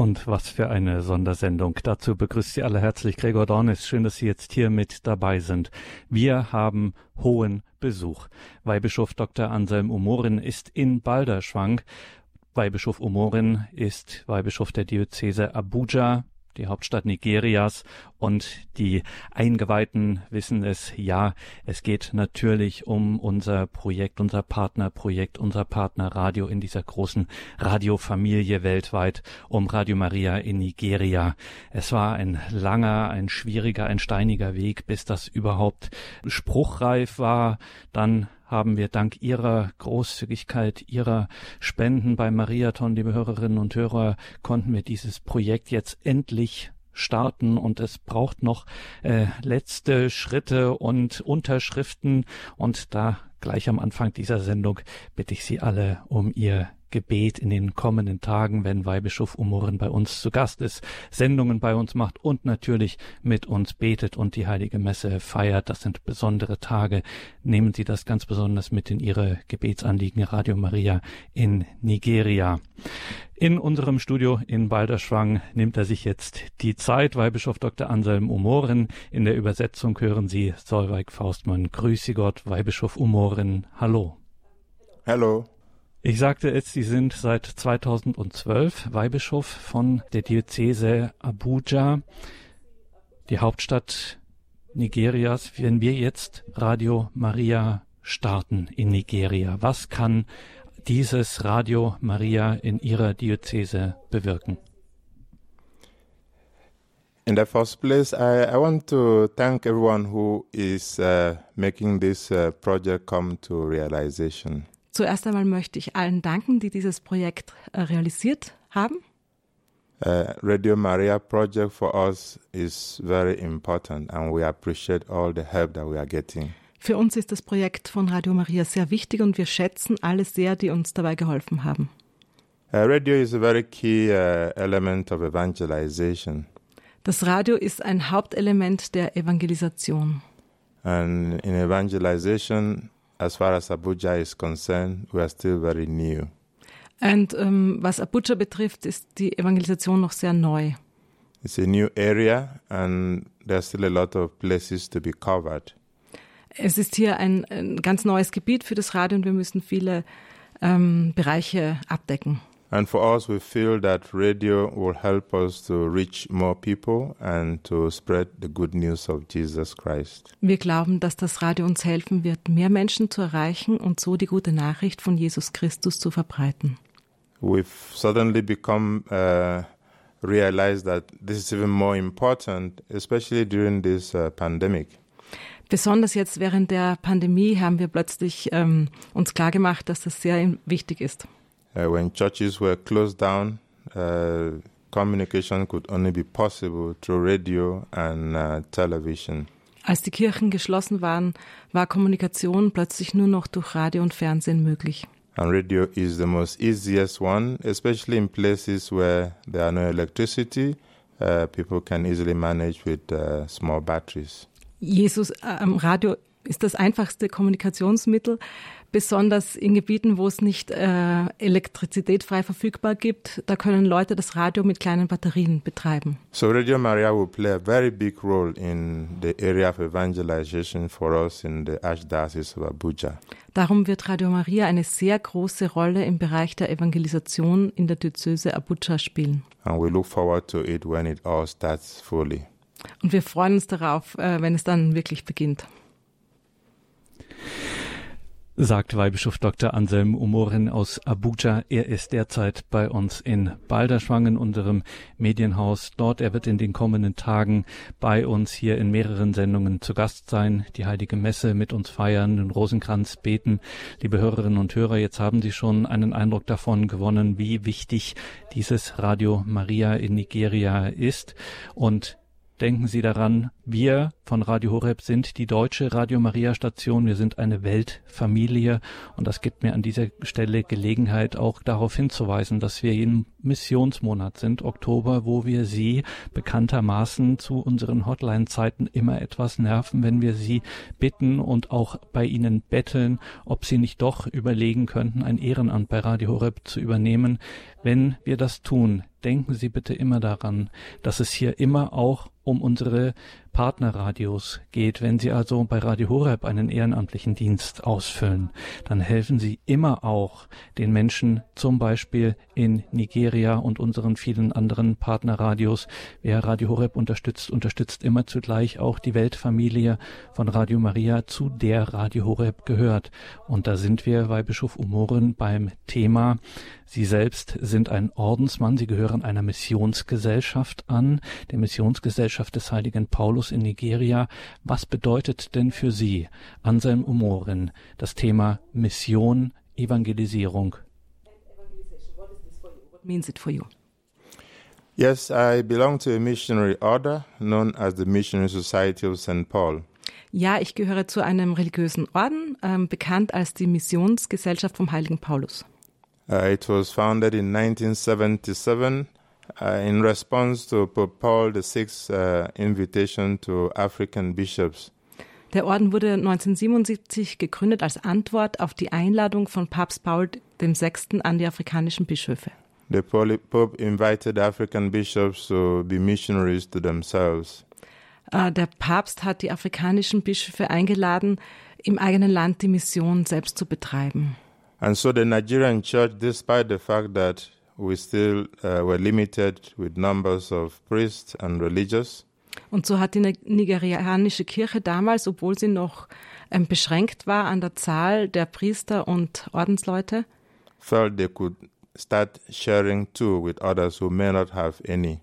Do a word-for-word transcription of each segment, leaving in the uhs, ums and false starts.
Und was für eine Sondersendung. Dazu begrüßt Sie alle herzlich Gregor Dornis. Schön, dass Sie jetzt hier mit dabei sind. Wir haben hohen Besuch. Weihbischof Doktor Anselm Umorin ist in Balderschwang. Weihbischof Umorin ist Weihbischof der Diözese Abuja, die Hauptstadt Nigerias, und die Eingeweihten wissen es, ja, es geht natürlich um unser Projekt, unser Partnerprojekt, unser Partnerradio in dieser großen Radiofamilie weltweit, um Radio Maria in Nigeria. Es war ein langer, ein schwieriger, ein steiniger Weg, bis das überhaupt spruchreif war. Dann haben wir dank Ihrer Großzügigkeit, Ihrer Spenden beim Mariathon, liebe Hörerinnen und Hörer, konnten wir dieses Projekt jetzt endlich starten, und es braucht noch äh, letzte Schritte und Unterschriften, und da gleich am Anfang dieser Sendung bitte ich Sie alle um Ihr Gebet in den kommenden Tagen, wenn Weihbischof Umorin bei uns zu Gast ist, Sendungen bei uns macht und natürlich mit uns betet und die Heilige Messe feiert. Das sind besondere Tage. Nehmen Sie das ganz besonders mit in Ihre Gebetsanliegen Radio Maria in Nigeria. In unserem Studio in Balderschwang nimmt er sich jetzt die Zeit. Weihbischof Doktor Anselm Umorin. In der Übersetzung hören Sie Solveig Faustmann. Grüße Gott, Weihbischof Umorin. Hallo. Hallo. Ich sagte es, Sie sind seit zweitausendzwölf Weihbischof von der Diözese Abuja, die Hauptstadt Nigerias. Wenn wir jetzt Radio Maria starten in Nigeria, was kann dieses Radio Maria in Ihrer Diözese bewirken? In the first place, I, I want to thank everyone who is uh, making this uh, project come to realization. Zuerst einmal möchte ich allen danken, die dieses Projekt äh, realisiert haben. Uh, Radio Maria project for us is very important, and we appreciate all the help that we are getting. Für uns ist das Projekt von Radio Maria sehr wichtig, und wir schätzen alle sehr, die uns dabei geholfen haben. Uh, radio is a very key uh, element of evangelization. Das Radio ist ein Hauptelement der Evangelisation. And in evangelization, as far as Abuja is concerned, we are still very new. Und ähm, was Abuja betrifft, ist die Evangelisation noch sehr neu. It's a new area, and there's still a lot of places to be covered. Es ist hier ein, ein ganz neues Gebiet für das Radio, und wir müssen viele ähm, Bereiche abdecken. And for us, we feel that radio will help us to reach more people and to spread the good news of Jesus Christ. Wir glauben, dass das Radio uns helfen wird, mehr Menschen zu erreichen und so die gute Nachricht von Jesus Christus zu verbreiten. We've suddenly become uh, realized that this is even more important, especially during this uh, pandemic. Besonders jetzt während der Pandemie haben wir plötzlich ähm, uns klargemacht, dass das sehr wichtig ist. Uh, when churches were closed down, uh, communication could only be possible through radio and uh, television. Als die Kirchen geschlossen waren, war Kommunikation plötzlich nur noch durch Radio und Fernsehen möglich. And radio is the most easiest one, especially in places where there are no electricity. Uh, people can easily manage with uh, small batteries. Jesus am äh, Radio ist das einfachste Kommunikationsmittel, besonders in Gebieten, wo es nicht äh, Elektrizität frei verfügbar gibt. Da können Leute das Radio mit kleinen Batterien betreiben. So Radio Maria will play a very big role in the area of evangelization for us in the Archdiocese of Abuja. Darum wird Radio Maria eine sehr große Rolle im Bereich der Evangelisation in der Diözese Abuja spielen. And we look forward to it when it all starts fully. Und wir freuen uns darauf, äh, wenn es dann wirklich beginnt. Sagt Weihbischof Doktor Anselm Umorin aus Abuja. Er ist derzeit bei uns in Balderschwang in unserem Medienhaus dort. Er wird in den kommenden Tagen bei uns hier in mehreren Sendungen zu Gast sein, die Heilige Messe mit uns feiern, den Rosenkranz beten. Liebe Hörerinnen und Hörer, jetzt haben Sie schon einen Eindruck davon gewonnen, wie wichtig dieses Radio Maria in Nigeria ist. Und denken Sie daran, Wir von Radio Horeb sind die deutsche Radio Maria Station. Wir sind eine Weltfamilie und das gibt mir an dieser Stelle Gelegenheit, auch darauf hinzuweisen, dass wir in Missionsmonat sind, Oktober, wo wir Sie bekanntermaßen zu unseren Hotline-Zeiten immer etwas nerven, wenn wir Sie bitten und auch bei Ihnen betteln, ob Sie nicht doch überlegen könnten, ein Ehrenamt bei Radio Horeb zu übernehmen. Wenn wir das tun, denken Sie bitte immer daran, dass es hier immer auch um unsere Partnerradios geht. Wenn Sie also bei Radio Horeb einen ehrenamtlichen Dienst ausfüllen, dann helfen Sie immer auch den Menschen, zum Beispiel in Nigeria und unseren vielen anderen Partnerradios. Wer Radio Horeb unterstützt, unterstützt immer zugleich auch die Weltfamilie von Radio Maria, zu der Radio Horeb gehört. Und da sind wir, Weihbischof Umoren, beim Thema. Sie selbst sind ein Ordensmann, Sie gehören einer Missionsgesellschaft an, der Missionsgesellschaft des heiligen Paulus in Nigeria. Was bedeutet denn für Sie, Anselm Umoren, das Thema Mission, Evangelisierung? What means it for you? Yes, I belong to a missionary order known as the Missionary Society of Saint Paul. Ja, ich gehöre zu einem religiösen Orden, ähm, bekannt als die Missionsgesellschaft vom heiligen Paulus. Uh, it was founded in nineteen seventy-seven uh, in response to Pope Paul the Sixth's uh, invitation to African bishops. Der Orden wurde neunzehnhundertsiebenundsiebzig gegründet als Antwort auf die Einladung von Papst Paul der Sechste an die afrikanischen Bischöfe. The Pope invited African bishops to be missionaries to themselves. Uh, der Papst hat die afrikanischen Bischöfe eingeladen, im eigenen Land die Mission selbst zu betreiben. And so the Nigerian church, despite the fact that we still uh, were limited with numbers of priests and religious, und so hat die nigerianische Kirche damals, obwohl sie noch ähm, beschränkt war an der Zahl der Priester und Ordensleute, felt they could start sharing too with others who may not have any.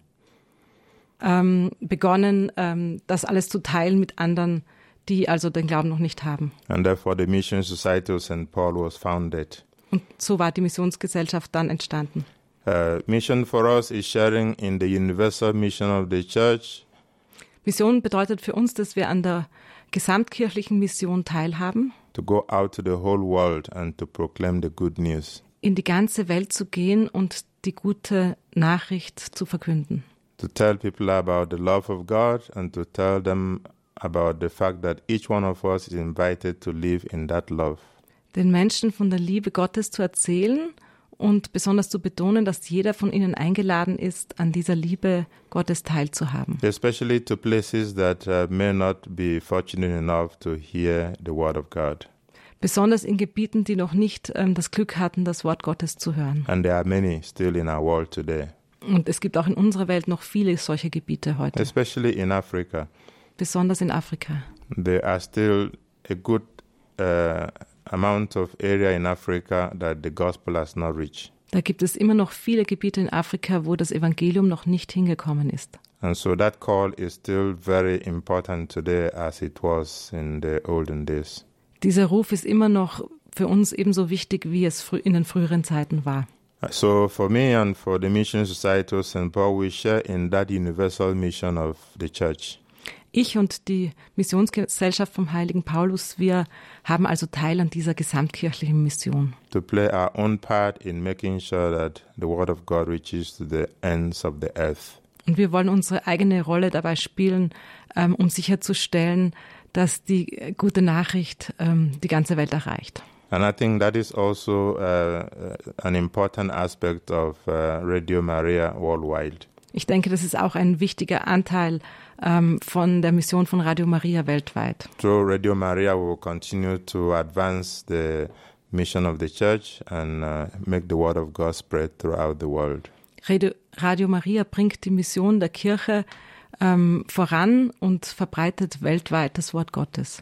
Ähm, begonnen, ähm, das alles zu teilen mit anderen, die also den Glauben noch nicht haben. And therefore the Mission Society of Saint Paul was founded. Und so war die Missionsgesellschaft dann entstanden. Uh, mission for us is sharing in the universal mission of the church. Mission bedeutet für uns, dass wir an der gesamtkirchlichen Mission teilhaben. To go out to the whole world and to proclaim the good news. In die ganze Welt zu gehen und die gute Nachricht zu verkünden. To tell people about the love of God and to tell them about the fact that each one of us is invited to live in that love. Den Menschen von der Liebe Gottes zu erzählen und besonders zu betonen, dass jeder von ihnen eingeladen ist, an dieser Liebe Gottes teilzuhaben. Especially to places that uh, may not be fortunate enough to hear the word of God. Besonders in Gebieten, die noch nicht ähm, das Glück hatten, das Wort Gottes zu hören. And there are many still in our world today. Und es gibt auch in unserer Welt noch viele solche Gebiete heute. Especially in Africa. Besonders in Afrika. There are still a good uh, amount of area in Africa that the gospel has not reached. Da gibt es immer noch viele Gebiete in Afrika, wo das Evangelium noch nicht hingekommen ist. And so that call is still very important today as it was in the olden days. Dieser Ruf ist immer noch für uns ebenso wichtig, wie es in den früheren Zeiten war. So for me and for the Mission Society of Saint Paul, we share in that universal mission of the church. Ich und die Missionsgesellschaft vom heiligen Paulus, wir haben also Teil an dieser gesamtkirchlichen Mission. To play our own part in making sure that the word of God reaches to the ends of the earth. Und wir wollen unsere eigene Rolle dabei spielen, ähm, um sicherzustellen, dass die gute Nachricht ähm, die ganze Welt erreicht. And I think that is also uh, an important aspect of uh, Radio Maria worldwide. Ich denke, das ist auch ein wichtiger Anteil ähm, von der Mission von Radio Maria weltweit. Through Radio Maria we will continue to advance the mission of the church and uh, make the word of God spread throughout the world. Radio, Radio Maria bringt die Mission der Kirche ähm, voran und verbreitet weltweit das Wort Gottes.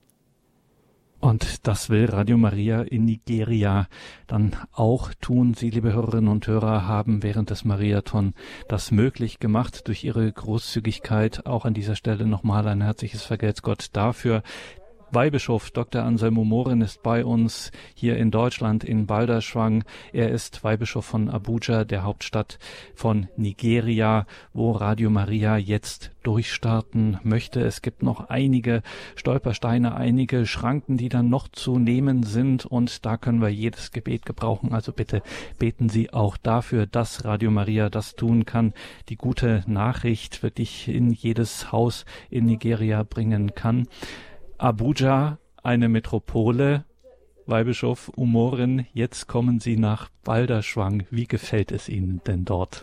Und das will Radio Maria in Nigeria dann auch tun. Sie, liebe Hörerinnen und Hörer, haben während des Mariathon das möglich gemacht durch ihre Großzügigkeit. Auch an dieser Stelle nochmal ein herzliches Vergelt's Gott dafür. Weihbischof Doktor Anselm Umoren ist bei uns hier in Deutschland in Balderschwang. Er ist Weihbischof von Abuja, der Hauptstadt von Nigeria, wo Radio Maria jetzt durchstarten möchte. Es gibt noch einige Stolpersteine, einige Schranken, die dann noch zu nehmen sind, und da können wir jedes Gebet gebrauchen. Also bitte beten Sie auch dafür, dass Radio Maria das tun kann, die gute Nachricht wirklich in jedes Haus in Nigeria bringen kann. Abuja, eine Metropole. Weihbischof Umoren, jetzt kommen Sie nach Balderschwang. Wie gefällt es Ihnen denn dort?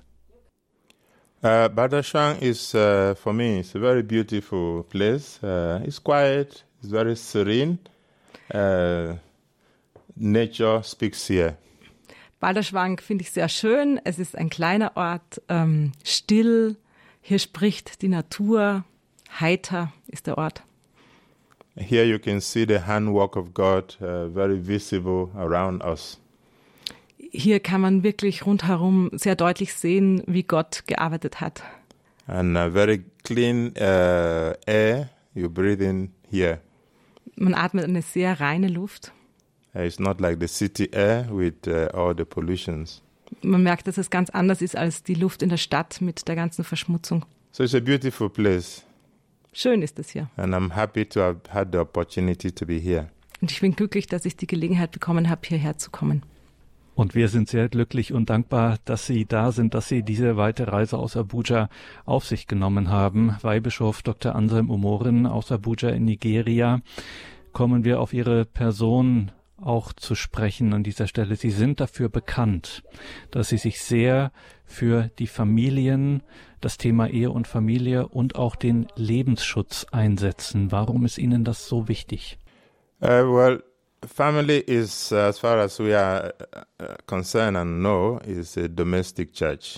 Uh, Balderschwang is, uh, for me, it's a very beautiful place. Uh, it's quiet, it's very serene. Uh, nature speaks here. Balderschwang finde ich sehr schön. Es ist ein kleiner Ort, ähm, still. Hier spricht die Natur. Heiter ist der Ort. Here you can see the handwork of God, uh, very visible around us. Hier kann man wirklich rundherum sehr deutlich sehen, wie Gott gearbeitet hat. And uh, very clean uh, air you breathe in here. Man atmet eine sehr reine Luft. Uh, it's not like the city air with uh, all the pollutions. Man merkt, dass es ganz anders ist als die Luft in der Stadt mit der ganzen Verschmutzung. So it's a beautiful place. Schön ist es hier. And I'm happy to have had the opportunity to be here. Und ich bin glücklich, dass ich die Gelegenheit bekommen habe, hierher zu kommen. Und wir sind sehr glücklich und dankbar, dass Sie da sind, dass Sie diese weite Reise aus Abuja auf sich genommen haben. Weihbischof Doktor Anselm Umoren aus Abuja in Nigeria. Kommen wir auf Ihre Person auch zu sprechen an dieser Stelle. Sie sind dafür bekannt, dass Sie sich sehr für die Familien, das Thema Ehe und Familie und auch den Lebensschutz einsetzen. Warum ist Ihnen das so wichtig? Uh, well, family is, uh, as far as we are uh, concerned and know, is a domestic church.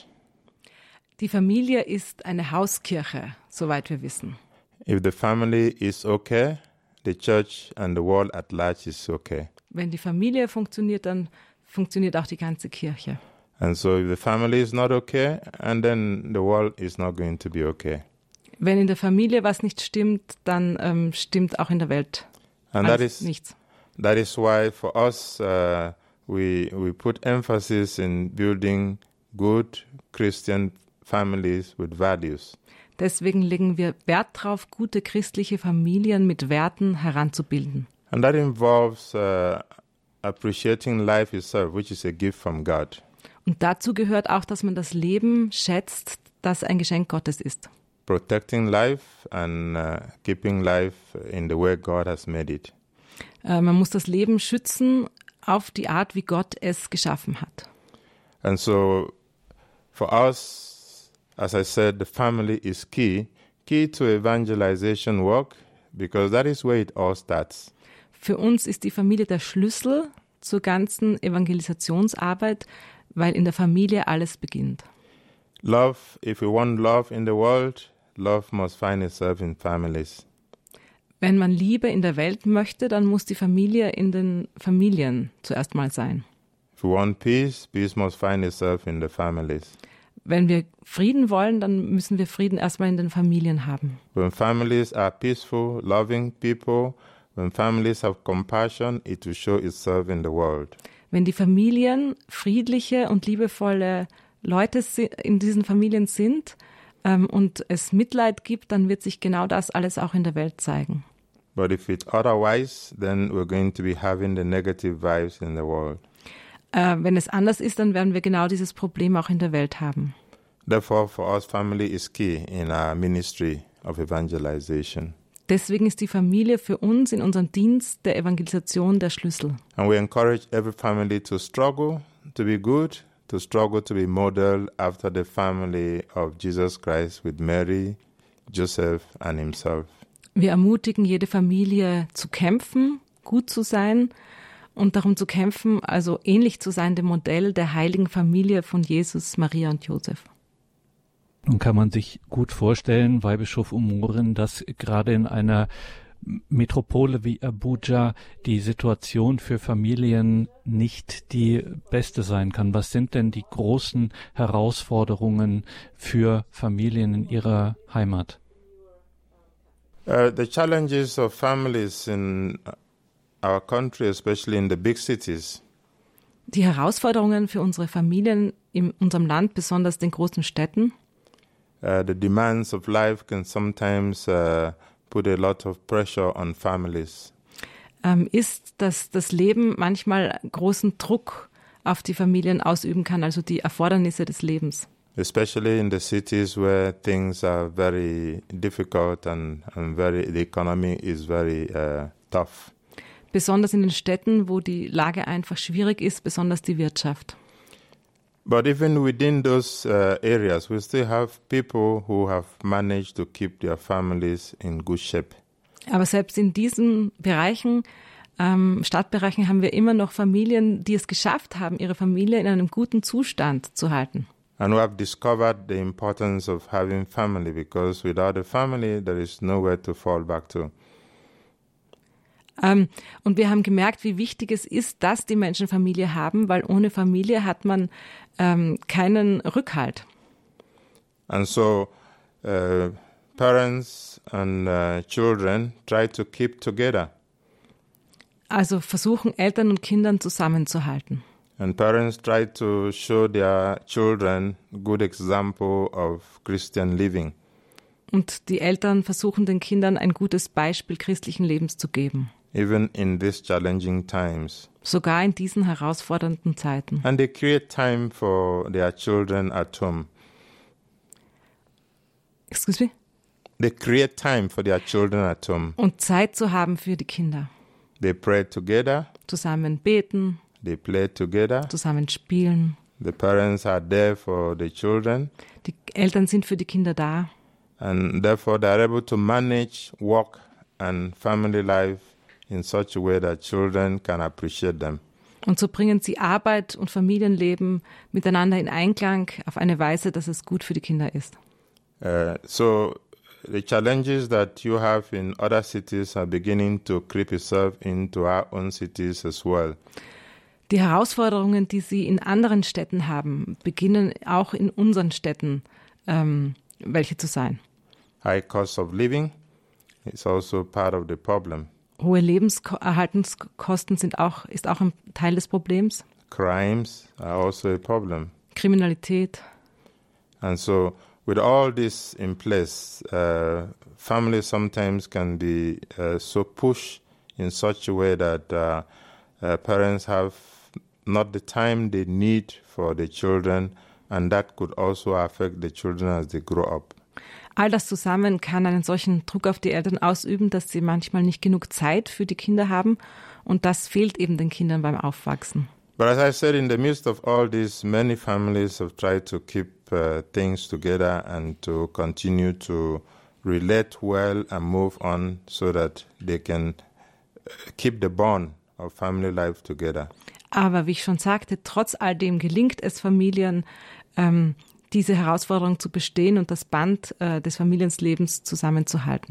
Die Familie ist eine Hauskirche, soweit wir wissen. If the family is okay, the church and the world at large is okay. Wenn die Familie funktioniert, dann funktioniert auch die ganze Kirche. And so if the family is not okay, and then the world is not going to be okay. Wenn in der Familie was nicht stimmt, dann ähm, stimmt auch in der Welt And that is nichts. that is why for us uh, we we put emphasis in building good Christian families with values. Deswegen legen wir Wert darauf, gute christliche Familien mit Werten heranzubilden. And that involves uh, appreciating life itself, which is a gift from God. Und dazu gehört auch, dass man das Leben schätzt, das ein Geschenk Gottes ist. Protecting life and uh, keeping life in the way God has made it. Äh, man muss das Leben schützen auf die Art, wie Gott es geschaffen hat. And so for us, as I said, the family is key, key to evangelization work, because that is where it all starts. Für uns ist die Familie der Schlüssel zur ganzen Evangelisationsarbeit, weil in der Familie alles beginnt. Love, if we want love in the world, love must find itself in families. Wenn man Liebe in der Welt möchte, dann muss die Familie in den Familien zuerst mal sein. If we want peace, peace must find itself in the families. Wenn wir Frieden wollen, dann müssen wir Frieden erstmal in den Familien haben. When families are peaceful, loving people, when families have compassion, it will show itself in the world. Wenn die Familien friedliche und liebevolle Leute in diesen Familien sind ähm, und es Mitleid gibt, dann wird sich genau das alles auch in der Welt zeigen. But if it's otherwise, then we're going to be having the negative vibes in the world. Äh, wenn es anders ist, dann werden wir genau dieses Problem auch in der Welt haben. Therefore, for us, family is key in our ministry of evangelization. Deswegen ist die Familie für uns in unserem Dienst der Evangelisation der Schlüssel. And we encourage every family to struggle to be good, to struggle to be modeled after the family of Jesus Christ with Mary, Joseph and himself. Wir ermutigen jede Familie zu kämpfen, gut zu sein und darum zu kämpfen, also ähnlich zu sein dem Modell der heiligen Familie von Jesus, Maria und Josef. Nun kann man sich gut vorstellen, Weihbischof Umoren, dass gerade in einer Metropole wie Abuja die Situation für Familien nicht die beste sein kann. Was sind denn die großen Herausforderungen für Familien in ihrer Heimat? Uh, the challenges of families in our country, especially in the big cities. Die Herausforderungen für unsere Familien in unserem Land, besonders den großen Städten. Uh, the demands of life can sometimes uh, put a lot of pressure on families. Ähm, ist, dass das Leben manchmal großen Druck auf die Familien ausüben kann, also die Erfordernisse des Lebens. Especially in the cities where things are very difficult and, and very, the economy is very uh, tough. Besonders in den Städten, wo die Lage einfach schwierig ist, besonders die Wirtschaft. But even within those uh, areas, we still have people who have managed to keep their families in good shape. Aber selbst in diesen Bereichen, ähm, Stadtbereichen, haben wir immer noch Familien, die es geschafft haben, ihre Familie in einem guten Zustand zu halten. And we have discovered the importance of having family, because without a family, there is nowhere to fall back to. Ähm, und wir haben gemerkt, wie wichtig es ist, dass die Menschen Familie haben, weil ohne Familie hat man ähm, keinen Rückhalt. And so uh, parents and uh, children try to keep together. Also versuchen Eltern und Kindern zusammenzuhalten. And parents try to show their children good example of Christian living. Und die Eltern versuchen den Kindern ein gutes Beispiel christlichen Lebens zu geben. Even in these challenging times. Sogar in diesen herausfordernden Zeiten. And they create time for their children at home. Excuse me? They create time for their children at home. Und Zeit zu haben für die Kinder. They pray together. Zusammen beten. They play together. Zusammen spielen. The parents are there for the children. Die Eltern sind für die Kinder da. And therefore they are able to manage work and family life in such a way that children can appreciate them. Und so bringen sie Arbeit und Familienleben miteinander in Einklang auf eine Weise, dass es gut für die Kinder ist. Uh, so the challenges that you have in other cities are beginning to creep itself into our own cities as well. Die Herausforderungen, die sie in anderen Städten haben, beginnen auch in unseren Städten ähm, welche zu sein. High cost of living is also part of the problem. Hohe Lebenserhaltungskosten sind auch, ist auch ein Teil des Problems. Crimes are also a problem. Kriminalität. And so with all this in place, uh, families sometimes can be uh, so pushed in such a way that uh, uh, parents have not the time they need for the children, and that could also affect the children as they grow up. All das zusammen kann einen solchen Druck auf die Eltern ausüben, dass sie manchmal nicht genug Zeit für die Kinder haben, und das fehlt eben den Kindern beim Aufwachsen. But as I said, in the midst of all this, many families have tried to keep uh, things together and to continue to relate well and move on so that they can keep the bond of family life together. Aber wie ich schon sagte, trotz all dem gelingt es Familien, ähm, diese Herausforderung zu bestehen und das Band äh, des Familienlebens zusammenzuhalten.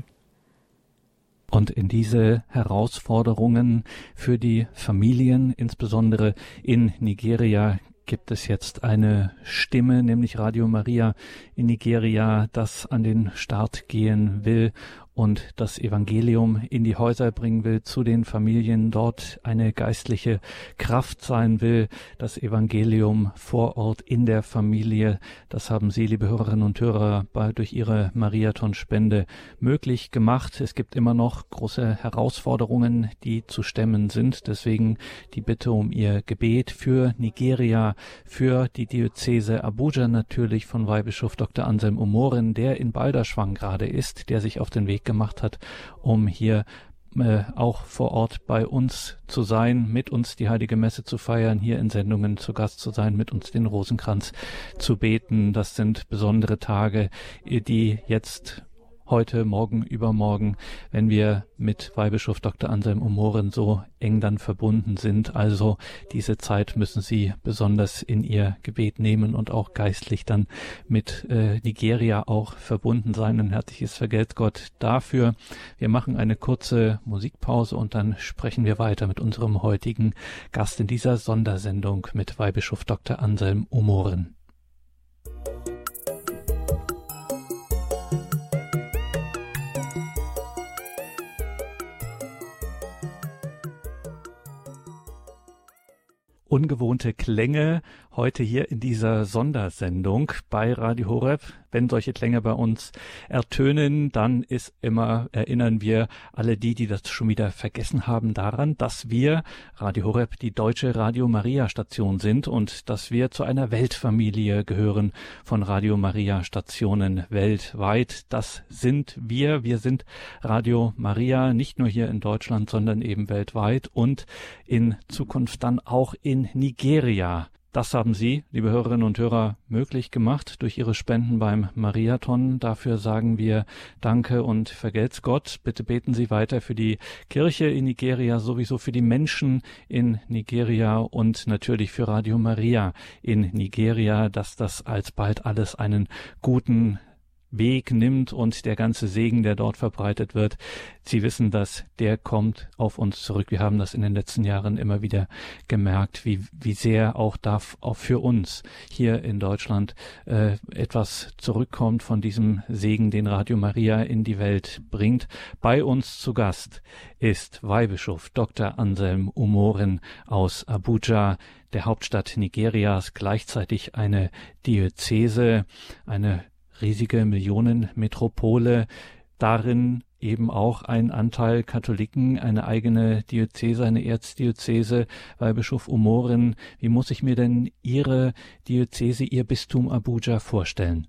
Und in diese Herausforderungen für die Familien, insbesondere in Nigeria, gibt es jetzt eine Stimme, nämlich Radio Maria in Nigeria, das an den Start gehen will und das Evangelium in die Häuser bringen will, zu den Familien, dort eine geistliche Kraft sein will, das Evangelium vor Ort in der Familie. Das haben Sie, liebe Hörerinnen und Hörer, bei, durch Ihre Mariathon-Spende möglich gemacht. Es gibt immer noch große Herausforderungen, die zu stemmen sind. Deswegen die Bitte um Ihr Gebet für Nigeria, für die Diözese Abuja natürlich von Weihbischof Doktor Anselm Omoren, der in Balderschwang gerade ist, der sich auf den Weg gemacht hat, um hier äh, auch vor Ort bei uns zu sein, mit uns die Heilige Messe zu feiern, hier in Sendungen zu Gast zu sein, mit uns den Rosenkranz zu beten. Das sind besondere Tage, die jetzt heute, morgen, übermorgen, wenn wir mit Weihbischof Doktor Anselm Omoren so eng dann verbunden sind. Also diese Zeit müssen Sie besonders in Ihr Gebet nehmen und auch geistlich dann mit äh, Nigeria auch verbunden sein. Ein herzliches Vergelt's Gott dafür. Wir machen eine kurze Musikpause und dann sprechen wir weiter mit unserem heutigen Gast in dieser Sondersendung mit Weihbischof Doktor Anselm Omoren. ungewohnte Klänge heute hier in dieser Sondersendung bei Radio Horeb. Wenn solche Klänge bei uns ertönen, dann ist immer, erinnern wir alle die, die das schon wieder vergessen haben, daran, dass wir, Radio Horeb, die deutsche Radio Maria Station sind und dass wir zu einer Weltfamilie gehören von Radio Maria Stationen weltweit. Das sind wir. Wir sind Radio Maria, nicht nur hier in Deutschland, sondern eben weltweit und in Zukunft dann auch in Nigeria. Das haben Sie, liebe Hörerinnen und Hörer, möglich gemacht durch Ihre Spenden beim Mariathon. Dafür sagen wir Danke und vergelt's Gott. Bitte beten Sie weiter für die Kirche in Nigeria, sowieso für die Menschen in Nigeria und natürlich für Radio Maria in Nigeria, dass das alsbald alles einen guten Weg nimmt und der ganze Segen, der dort verbreitet wird. Sie wissen, dass der kommt auf uns zurück. Wir haben das in den letzten Jahren immer wieder gemerkt, wie wie sehr auch da auch für uns hier in Deutschland äh, etwas zurückkommt von diesem Segen, den Radio Maria in die Welt bringt. Bei uns zu Gast ist Weihbischof Doktor Anselm Umoren aus Abuja, der Hauptstadt Nigerias, gleichzeitig eine Diözese, eine riesige Millionenmetropole, darin eben auch ein Anteil Katholiken, eine eigene Diözese, eine Erzdiözese. Weihbischof Umoren, wie muss ich mir denn Ihre Diözese, Ihr Bistum Abuja vorstellen?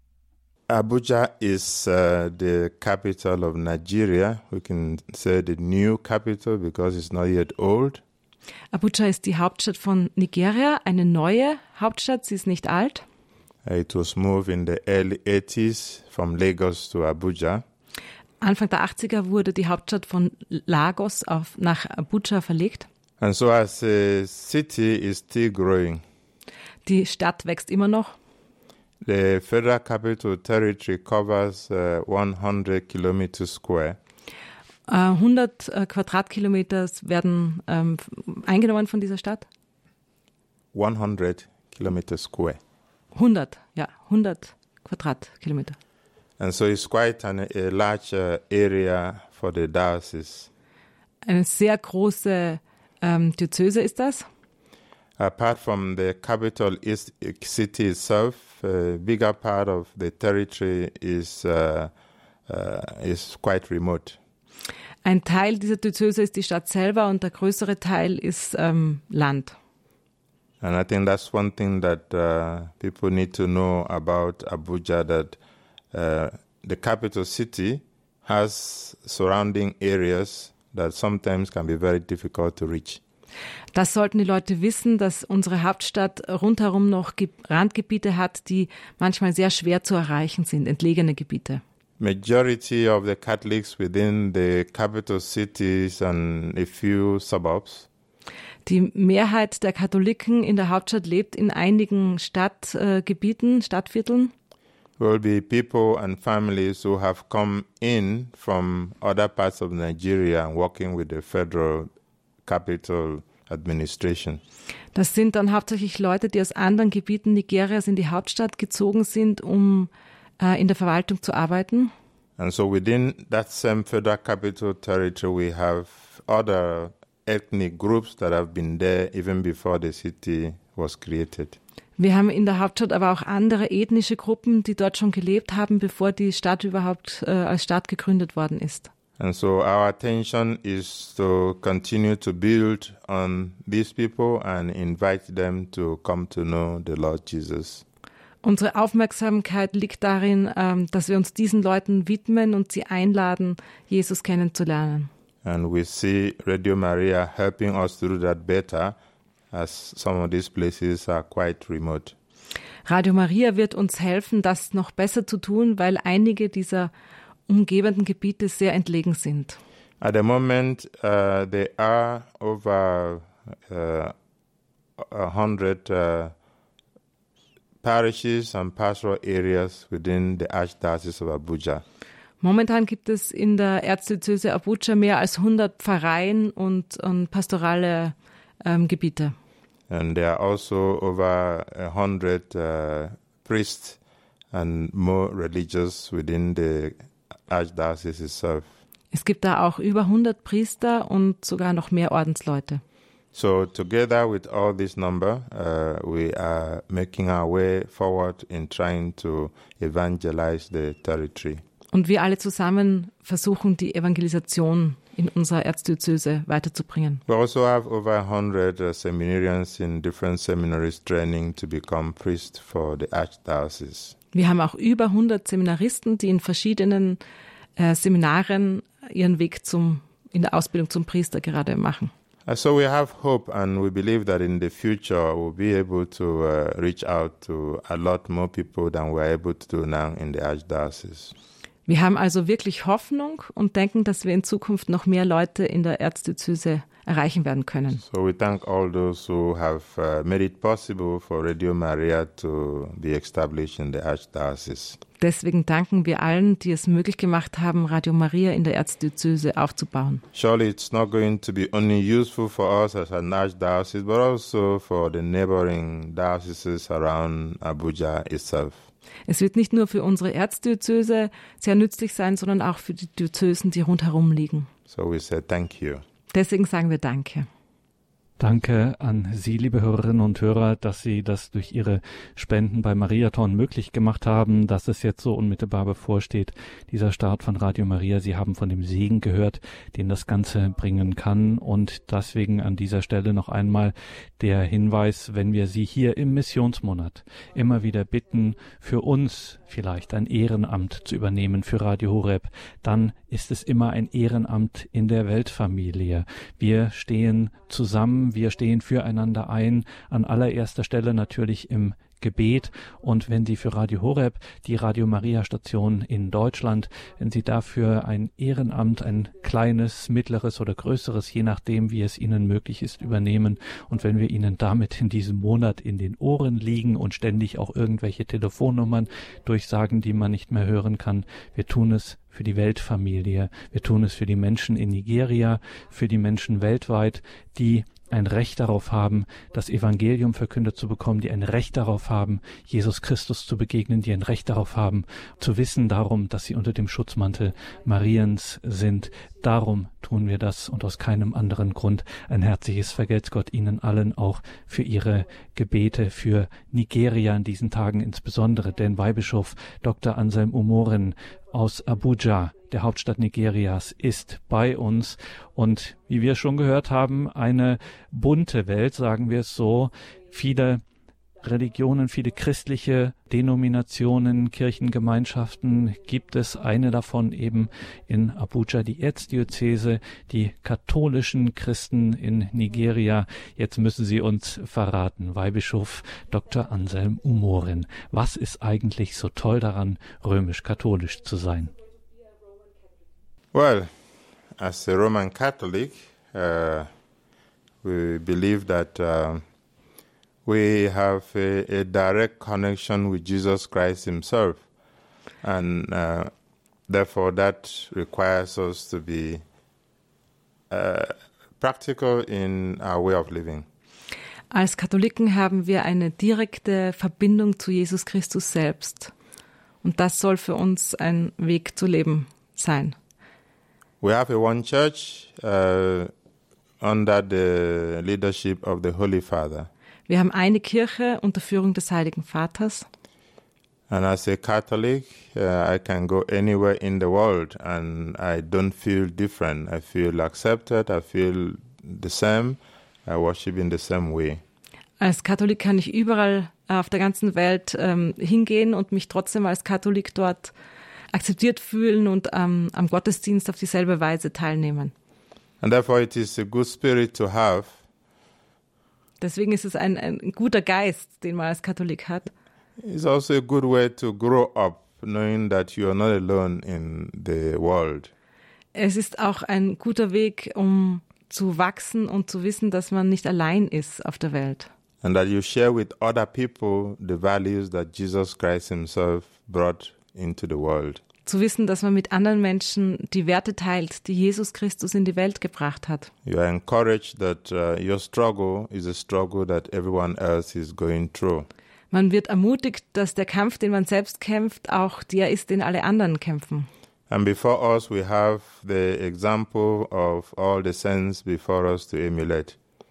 Abuja is uh, the capital of Nigeria. We can say the new capital because it's not yet old. Abuja ist die Hauptstadt von Nigeria, eine neue Hauptstadt, sie ist nicht alt. It was moved in the early eighties from Lagos to Abuja. Anfang der achtziger wurde die Hauptstadt von Lagos auf, nach Abuja verlegt. And so as a city is still growing. Die Stadt wächst immer noch. The Federal Capital Territory covers uh, hundred kilometers square. Uh, hundert uh, Quadratkilometer werden um, eingenommen von dieser Stadt. hundred kilometers square. hundert, ja, hundert Quadratkilometer. And so it's quite an, a large uh, area for the diocese. Eine sehr große ähm, Diözese ist das. Apart from the capital is, city itself, a bigger part of the territory is uh, uh, is quite remote. Ein Teil dieser Diözese ist die Stadt selber und der größere Teil ist ähm, Land. And I think that's one thing that uh, people need to know about Abuja, that uh, the capital city has surrounding areas that sometimes can be very difficult to reach. Das sollten die Leute wissen, dass unsere Hauptstadt rundherum noch Randgebiete hat, die manchmal sehr schwer zu erreichen sind, entlegene Gebiete. Majority of the Catholics within the capital cities and a few suburbs. Die Mehrheit der Katholiken in der Hauptstadt lebt in einigen Stadtgebieten, äh, Stadtvierteln. Will be people and families who have come in from other parts of Nigeria and working with the federal capital administration. Das sind dann hauptsächlich Leute, die aus anderen Gebieten Nigerias in die Hauptstadt gezogen sind, um äh, in der Verwaltung zu arbeiten. And so within that same federal capital territory we have other ethnic groups that have been there even before the city was created. Wir haben in der Hauptstadt aber auch andere ethnische Gruppen, die dort schon gelebt haben, bevor die Stadt überhaupt äh, als Stadt gegründet worden ist. And so our attention is to continue to build on these people and invite them to come to know the Lord Jesus. Unsere Aufmerksamkeit liegt darin, ähm, dass wir uns diesen Leuten widmen und sie einladen, Jesus kennenzulernen. And we see Radio Maria helping us to do that better, as some of these places are quite remote. Radio Maria wird uns helfen, das noch besser zu tun, weil einige dieser umgebenden Gebiete sehr entlegen sind. At the moment, uh, there are over uh, a hundred uh, parishes and pastoral areas within the Archdiocese of Abuja. Momentan gibt es in der Erzdiözese Abuja mehr als hundert Pfarreien und, und pastorale ähm, Gebiete. And there are also over a hundred uh, priests and more religious within the Archdiocese itself. Es gibt da auch über hundert Priester und sogar noch mehr Ordensleute. So together with all this number, uh, we are making our way forward in trying to evangelize the territory. Und wir alle zusammen versuchen, die Evangelisation in unserer Erzdiözese weiterzubringen. We also have over one hundred uh, seminarians in different seminaries training to become priests for the archdiocese. Wir haben auch über hundert Seminaristen, die in verschiedenen äh, Seminaren ihren Weg zum, in der Ausbildung zum Priester gerade machen. Uh, so we have hope, and we believe that in the future we'll be able to uh, reach out to a lot more people than we're able to do now in the archdiocese. Wir haben also wirklich Hoffnung und denken, dass wir in Zukunft noch mehr Leute in der Erzdiözese erreichen werden können. So we thank all those who have uh, made it possible for Radio Maria to be established in the archdiocese. Deswegen danken wir allen, die es möglich gemacht haben, Radio Maria in der Erzdiözese aufzubauen. Surely it's not going to be only useful for us as an archdiocese, but also for the neighboring dioceses around Abuja itself. Es wird nicht nur für unsere Erzdiözese sehr nützlich sein, sondern auch für die Diözesen, die rundherum liegen. So we say thank you. Deswegen sagen wir Danke. Danke an Sie, liebe Hörerinnen und Hörer, dass Sie das durch Ihre Spenden bei Mariathon möglich gemacht haben, dass es jetzt so unmittelbar bevorsteht, dieser Start von Radio Maria. Sie haben von dem Segen gehört, den das Ganze bringen kann. Und deswegen an dieser Stelle noch einmal der Hinweis, wenn wir Sie hier im Missionsmonat immer wieder bitten, für uns vielleicht ein Ehrenamt zu übernehmen für Radio Horeb, dann ist es immer ein Ehrenamt in der Weltfamilie. Wir stehen zusammen, wir stehen füreinander ein, an allererster Stelle natürlich im Gebet. Und wenn Sie für Radio Horeb, die Radio Maria Station in Deutschland, wenn Sie dafür ein Ehrenamt, ein kleines, mittleres oder größeres, je nachdem, wie es Ihnen möglich ist, übernehmen, und wenn wir Ihnen damit in diesem Monat in den Ohren liegen und ständig auch irgendwelche Telefonnummern durchsagen, die man nicht mehr hören kann, wir tun es für die Weltfamilie, wir tun es für die Menschen in Nigeria, für die Menschen weltweit, die ein Recht darauf haben, das Evangelium verkündet zu bekommen, die ein Recht darauf haben, Jesus Christus zu begegnen, die ein Recht darauf haben, zu wissen darum, dass sie unter dem Schutzmantel Mariens sind. Darum tun wir das und aus keinem anderen Grund. Ein herzliches Vergelt's Gott Ihnen allen auch für Ihre Gebete für Nigeria in diesen Tagen insbesondere, denn Weihbischof Doktor Anselm Umoren aus Abuja, der Hauptstadt Nigerias, ist bei uns. Und wie wir schon gehört haben, eine bunte Welt, sagen wir es so. Viele Religionen, viele christliche Denominationen, Kirchengemeinschaften gibt es. Eine davon eben in Abuja, die Erzdiözese, die katholischen Christen in Nigeria. Jetzt müssen Sie uns verraten, Weihbischof Doktor Anselm Umoren. Was ist eigentlich so toll daran, römisch-katholisch zu sein? Well, as a Roman Catholic, uh, we believe that uh, we have a, a direct connection with Jesus Christ himself. And uh, therefore that requires us to be uh, practical in our way of living. Als Katholiken haben wir eine direkte Verbindung zu Jesus Christus selbst. Und das soll für uns ein Weg zu leben sein. We have a one church uh, under the leadership of the Holy Father. Wir haben eine Kirche unter Führung des Heiligen Vaters. And as a Catholic, uh, I can go anywhere in the world and I don't feel different. I feel accepted, I feel the same, I worship in the same way. Als Katholik kann ich überall auf der ganzen Welt ähm, hingehen und mich trotzdem als Katholik dort akzeptiert fühlen und ähm, am Gottesdienst auf dieselbe Weise teilnehmen. And therefore it is a good spirit to have. Deswegen ist es ein, ein guter Geist, den man als Katholik hat. It's also a good way to grow up, knowing that you are not alone in the world. Es ist auch ein guter Weg, um zu wachsen und zu wissen, dass man nicht allein ist auf der Welt. And that you share with other people the values that Jesus Christ himself brought into the world. Zu wissen, dass man mit anderen Menschen die Werte teilt, die Jesus Christus in die Welt gebracht hat. You are encouraged that uh, your struggle is a struggle that everyone else is going through. Man wird ermutigt, dass der Kampf, den man selbst kämpft, auch der ist, den alle anderen kämpfen. And before us we have the example of all the saints before us to emulate.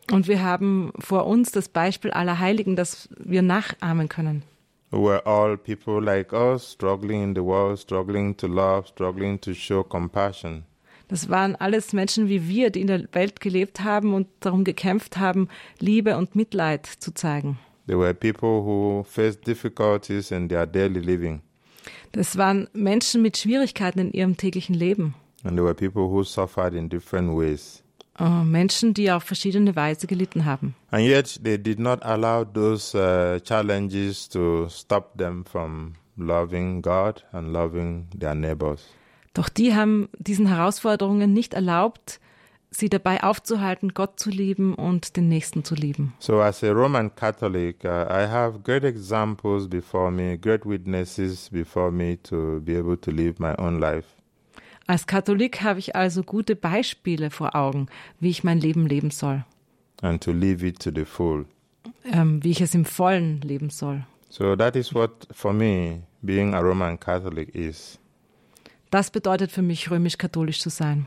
Und wir haben vor uns das Beispiel aller Heiligen, das wir nachahmen können. Who were all people like us, struggling in the world, struggling to love, struggling to show compassion. Das waren alles Menschen wie wir, die in der Welt gelebt haben und darum gekämpft haben, Liebe und Mitleid zu zeigen. They were people who faced difficulties in their daily living. Das waren Menschen mit Schwierigkeiten in ihrem täglichen Leben. And there were people who suffered in different ways. Uh, Menschen, die auf verschiedene Weise gelitten haben. And yet they did not allow those uh, challenges to stop them from loving God and loving their neighbors. Doch die haben diesen Herausforderungen nicht erlaubt, sie dabei aufzuhalten, Gott zu lieben und den Nächsten zu lieben. So as a Roman Catholic, uh, I have great examples before me, great witnesses before me to be able to live my own life. Als Katholik habe ich also gute Beispiele vor Augen, wie ich mein Leben leben soll. And to live it to the full. Ähm, wie ich es im Vollen leben soll. So that is what, for me, being a Roman Catholic is. Das bedeutet für mich, römisch-katholisch zu sein.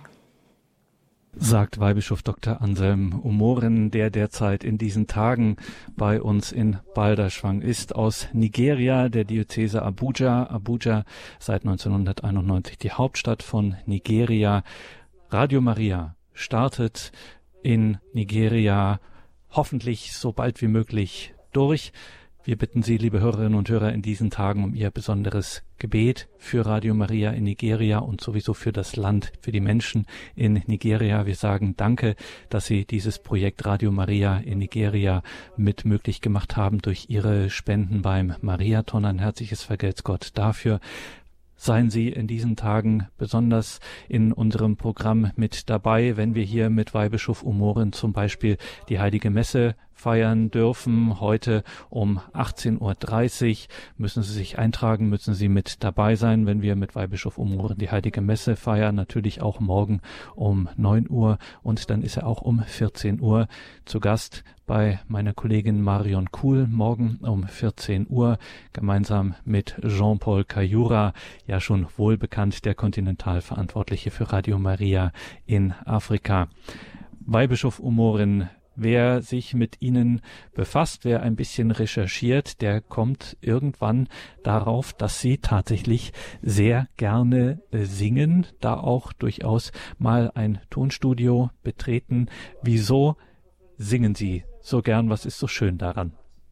Sagt Weihbischof Doktor Anselm Umoren, der derzeit in diesen Tagen bei uns in Balderschwang ist, aus Nigeria, der Diözese Abuja. Abuja seit neunzehnhunderteinundneunzig die Hauptstadt von Nigeria. Radio Maria startet in Nigeria hoffentlich so bald wie möglich durch. Wir bitten Sie, liebe Hörerinnen und Hörer, in diesen Tagen um Ihr besonderes Gebet für Radio Maria in Nigeria und sowieso für das Land, für die Menschen in Nigeria. Wir sagen Danke, dass Sie dieses Projekt Radio Maria in Nigeria mit möglich gemacht haben durch Ihre Spenden beim Mariathon. Ein herzliches Vergelt's Gott dafür. Seien Sie in diesen Tagen besonders in unserem Programm mit dabei, wenn wir hier mit Weihbischof Umoren zum Beispiel die Heilige Messe feiern dürfen. Heute um achtzehn Uhr dreißig müssen Sie sich eintragen, müssen Sie mit dabei sein, wenn wir mit Weihbischof Umoren die Heilige Messe feiern. Natürlich auch morgen um neun Uhr und dann ist er auch um vierzehn Uhr zu Gast bei meiner Kollegin Marion Kuhl, morgen um vierzehn Uhr, gemeinsam mit Jean-Paul Kayura, ja schon wohlbekannt, der Kontinentalverantwortliche für Radio Maria in Afrika. Weihbischof Umoren, wer sich mit Ihnen befasst, wer ein bisschen recherchiert, der kommt irgendwann darauf, dass Sie tatsächlich sehr gerne singen, da auch durchaus mal ein Tonstudio betreten. Wieso singen Sie so gern? Was ist so schön daran?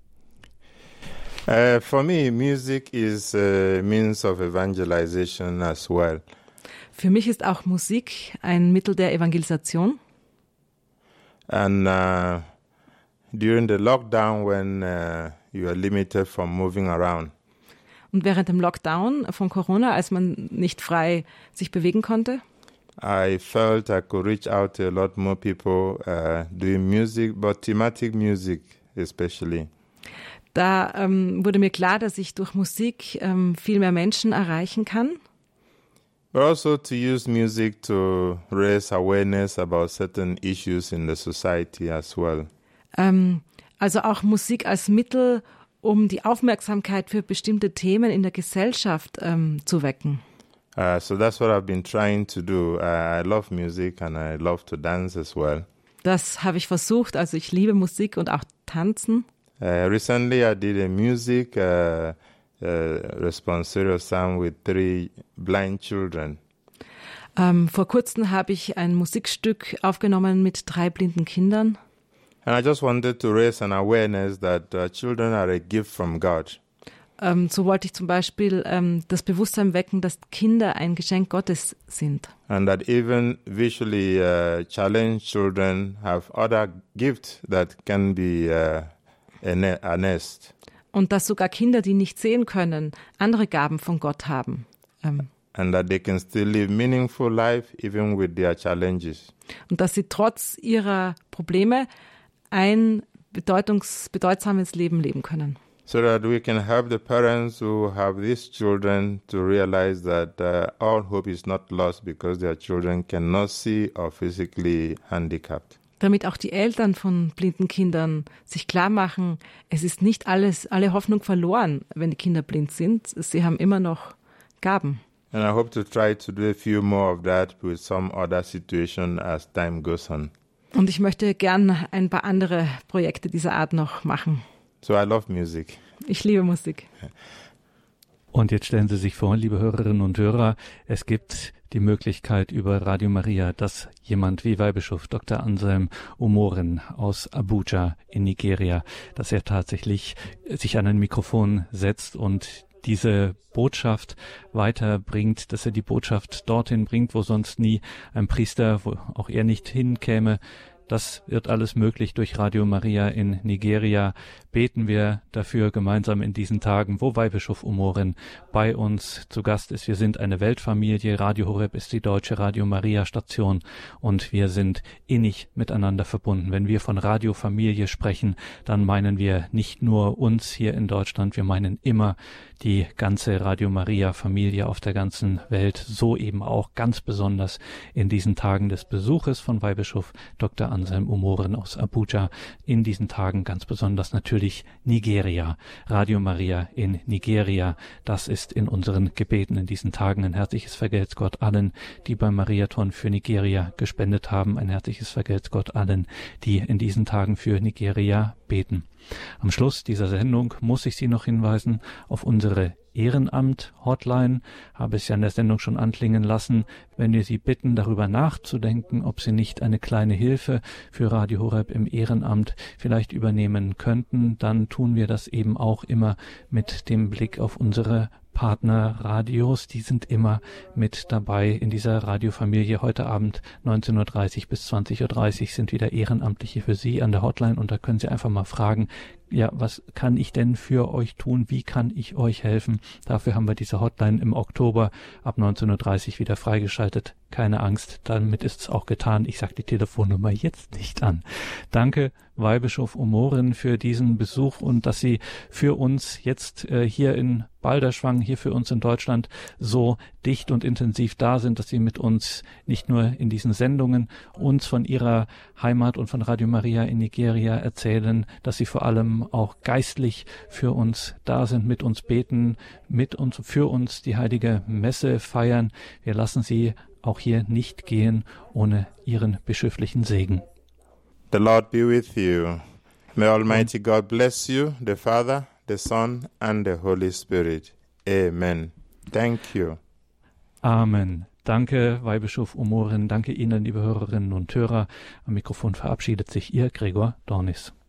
Uh, for me, music is a means of evangelization as well. Für mich ist auch Musik ein Mittel der Evangelisation. And uh, during the lockdown, when uh, you are limited from moving around. Und während dem Lockdown von Corona, als man nicht frei sich bewegen konnte, I felt I could reach out to a lot more people uh, doing music, but thematic music especially. Da ähm, wurde mir klar, dass ich durch Musik ähm, viel mehr Menschen erreichen kann. But also to use music to raise awareness about certain issues in the society as well. Ähm, also auch Musik als Mittel, um die Aufmerksamkeit für bestimmte Themen in der Gesellschaft ähm, zu wecken. Uh, so that's what I've been trying to do. Uh, I love music and I love to dance as well. Das habe ich versucht. Also ich liebe Musik und auch Tanzen. Uh, recently I did a music uh, uh, responsorial song with three blind children. Ähm, vor kurzem habe ich ein Musikstück aufgenommen mit drei blinden Kindern. And I just wanted to raise an awareness that uh, children are a gift from God. Ähm, so wollte ich zum Beispiel ähm, das Bewusstsein wecken, dass Kinder ein Geschenk Gottes sind. And that even visually uh, challenged children have other gifts that can be uh, harnessed. Und dass sogar Kinder, die nicht sehen können, andere Gaben von Gott haben. Ähm, And that they can still live meaningful life even with their challenges. Und dass sie trotz ihrer Probleme ein bedeutungs- bedeutsames Leben leben können. So that we can help the parents who have these children to realize that uh, all hope is not lost because their children cannot see or physically handicapped. Damit auch die Eltern von blinden Kindern sich klar machen, es ist nicht alles, alle Hoffnung verloren, wenn die Kinder blind sind. Sie haben immer noch Gaben. And I hope to try to do a few more of that with some other situation as time goes on. Und ich möchte gern ein paar andere Projekte dieser Art noch machen. So I love music. Ich liebe Musik. Und jetzt stellen Sie sich vor, liebe Hörerinnen und Hörer, es gibt die Möglichkeit über Radio Maria, dass jemand wie Weihbischof Doktor Anselm Omoren aus Abuja in Nigeria, dass er tatsächlich sich an ein Mikrofon setzt und diese Botschaft weiterbringt, dass er die Botschaft dorthin bringt, wo sonst nie ein Priester, wo auch er nicht hinkäme. Das wird alles möglich durch Radio Maria in Nigeria. Beten wir dafür gemeinsam in diesen Tagen, wo Weihbischof Omoren bei uns zu Gast ist. Wir sind eine Weltfamilie. Radio Horeb ist die deutsche Radio Maria Station und wir sind innig miteinander verbunden. Wenn wir von Radiofamilie sprechen, dann meinen wir nicht nur uns hier in Deutschland, wir meinen immer die ganze Radio Maria Familie auf der ganzen Welt, so eben auch ganz besonders in diesen Tagen des Besuches von Weihbischof Doktor Anselm Omoren aus Abuja, in diesen Tagen ganz besonders natürlich Nigeria. Radio Maria in Nigeria, das ist in unseren Gebeten in diesen Tagen. Ein herzliches Vergelt's Gott allen, die beim Mariathon für Nigeria gespendet haben. Ein herzliches Vergelt's Gott allen, die in diesen Tagen für Nigeria beten. Am Schluss dieser Sendung muss ich Sie noch hinweisen auf unsere Ehrenamt-Hotline, habe es ja in der Sendung schon anklingen lassen, wenn wir Sie bitten, darüber nachzudenken, ob Sie nicht eine kleine Hilfe für Radio Horeb im Ehrenamt vielleicht übernehmen könnten, dann tun wir das eben auch immer mit dem Blick auf unsere Partnerradios, die sind immer mit dabei in dieser Radiofamilie. Heute Abend neunzehn Uhr dreißig bis zwanzig Uhr dreißig sind wieder Ehrenamtliche für Sie an der Hotline und da können Sie einfach mal fragen, ja, was kann ich denn für euch tun? Wie kann ich euch helfen? Dafür haben wir diese Hotline im Oktober ab neunzehn Uhr dreißig wieder freigeschaltet. Keine Angst, damit ist es auch getan. Ich sage die Telefonnummer jetzt nicht an. Danke, Weihbischof Omoren, für diesen Besuch und dass Sie für uns jetzt äh, hier in Balderschwang, hier für uns in Deutschland so dicht und intensiv da sind, dass Sie mit uns nicht nur in diesen Sendungen uns von Ihrer Heimat und von Radio Maria in Nigeria erzählen, dass Sie vor allem auch geistlich für uns da sind, mit uns beten, mit uns, für uns die heilige Messe feiern. Wir lassen Sie auch hier nicht gehen ohne Ihren bischöflichen Segen. The Lord be with you. May Almighty God bless you, the Father, the Son and the Holy Spirit. Amen. Thank you. Amen. Danke, Weihbischof Omoren. Danke Ihnen, liebe Hörerinnen und Hörer. Am Mikrofon verabschiedet sich Ihr Gregor Dornis.